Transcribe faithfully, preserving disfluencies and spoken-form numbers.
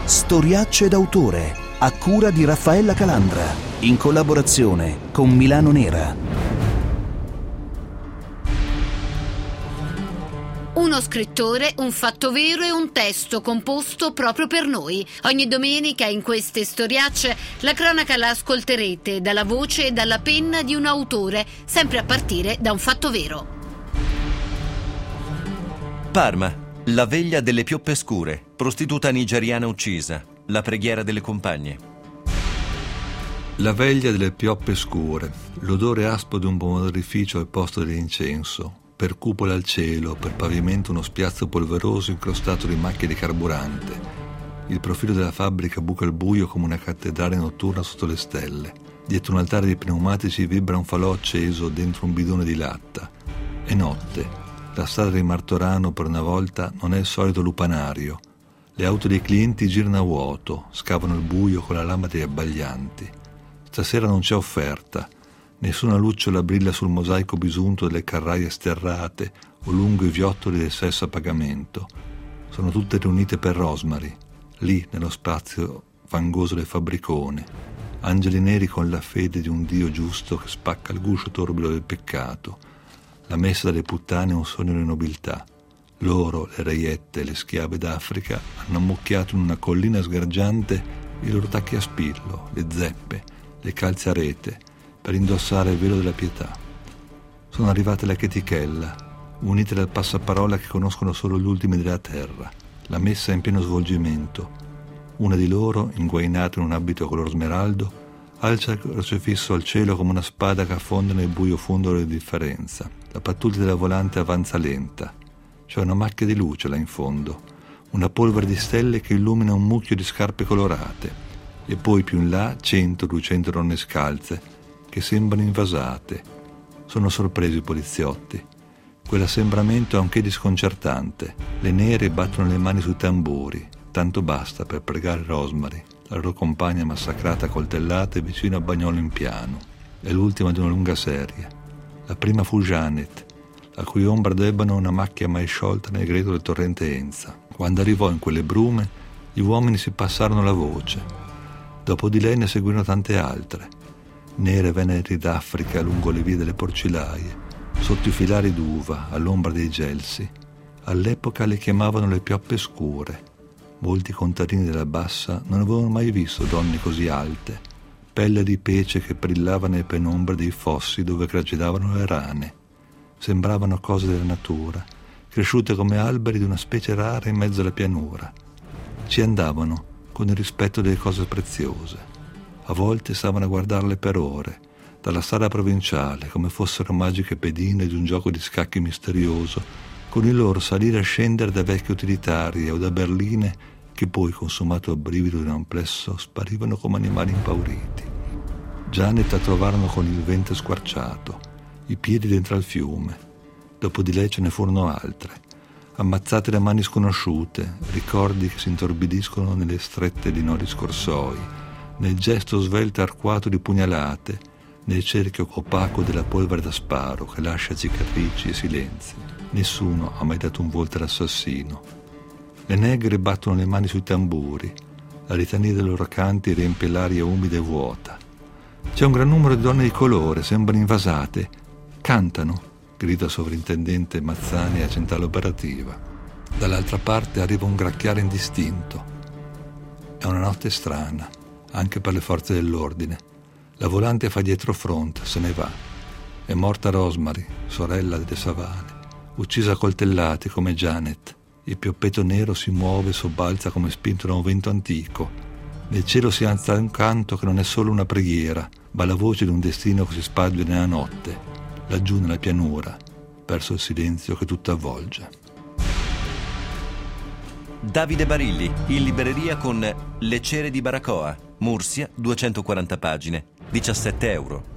Storiacce d'autore, a cura di Raffaella Calandra, in collaborazione con Milano Nera. Uno scrittore, un fatto vero e un testo composto proprio per noi. Ogni domenica in queste storiacce la cronaca la ascolterete dalla voce e dalla penna di un autore, sempre a partire da un fatto vero. Parma, la veglia delle pioppe scure, prostituta nigeriana uccisa, la preghiera delle compagne. La veglia delle pioppe scure, l'odore aspro di un pomodorificio al posto dell'incenso, per cupola al cielo, per pavimento uno spiazzo polveroso incrostato di macchie di carburante. Il profilo della fabbrica buca il buio come una cattedrale notturna sotto le stelle. Dietro un altare di pneumatici vibra un falò acceso dentro un bidone di latta. È notte. La strada di Martorano per una volta non è il solito lupanario. Le auto dei clienti girano a vuoto, scavano il buio con la lama degli abbaglianti. Stasera non c'è offerta. Nessuna lucciola brilla sul mosaico bisunto delle carraie sterrate o lungo i viottoli del sesso a pagamento. Sono tutte riunite per Rosemary, lì nello spazio fangoso del fabbricone. Angeli neri con la fede di un Dio giusto che spacca il guscio torbido del peccato. La messa delle puttane è un sogno di nobiltà. Loro, le reiette e le schiave d'Africa, hanno ammucchiato in una collina sgargiante i loro tacchi a spillo, le zeppe, le calze a rete, per indossare il velo della pietà. Sono arrivate le chetichella, unite dal passaparola che conoscono solo gli ultimi della terra. La messa è in pieno svolgimento. Una di loro, inguainata in un abito color smeraldo, alza il crocifisso al cielo come una spada che affonda nel buio fondo della differenza. La pattuglia della volante avanza lenta. C'è una macchia di luce là in fondo, una polvere di stelle che illumina un mucchio di scarpe colorate, e poi più in là cento duecento donne scalze che sembrano invasate. Sono sorpresi i poliziotti. Quell'assembramento è anche disconcertante. Le nere battono le mani sui tamburi, tanto basta per pregare Rosemary, la loro compagna massacrata a coltellate vicino a Bagnolo in Piano. È l'ultima di una lunga serie. La prima fu Janet, la cui ombra d'ebano una macchia mai sciolta nel greto del torrente Enza. Quando arrivò in quelle brume, gli uomini si passarono la voce. Dopo di lei ne seguirono tante altre, nere veneri d'Africa lungo le vie delle porcilaie, sotto i filari d'uva, all'ombra dei gelsi. All'epoca le chiamavano le pioppe scure. Molti contadini della Bassa non avevano mai visto donne così alte, pelle di pece che brillava nelle penombre dei fossi dove gragedavano le rane. Sembravano cose della natura, cresciute come alberi di una specie rara in mezzo alla pianura. Ci andavano con il rispetto delle cose preziose. A volte stavano a guardarle per ore, dalla strada provinciale, come fossero magiche pedine di un gioco di scacchi misterioso, con il loro salire e scendere da vecchie utilitarie o da berline che poi, consumato il brivido di un amplesso, sparivano come animali impauriti. Janet la trovarono con il ventre squarciato, i piedi dentro al fiume. Dopo di lei ce ne furono altre, ammazzate da mani sconosciute, ricordi che si intorbidiscono nelle strette di nodi scorsoi, nel gesto svelto e arcuato di pugnalate, nel cerchio opaco della polvere da sparo che lascia cicatrici e silenzi. Nessuno ha mai dato un volto all'assassino. Le negre battono le mani sui tamburi, la litania dei loro canti riempie l'aria umida e vuota. C'è un gran numero di donne di colore, sembrano invasate. Cantano, grida il sovrintendente Mazzani a centrale operativa. Dall'altra parte arriva un gracchiare indistinto. È una notte strana, anche per le forze dell'ordine. La volante fa dietro front, se ne va. È morta Rosemary, sorella delle savane, uccisa a coltellate come Janet. Il pioppeto nero si muove e sobbalza come spinto da un vento antico. Nel cielo si alza un canto che non è solo una preghiera, ma la voce di un destino che si sparge nella notte, laggiù nella pianura, verso il silenzio che tutto avvolge. Davide Barilli, in libreria con Le cere di Baracoa, Mursia, duecentoquaranta pagine, diciassette euro.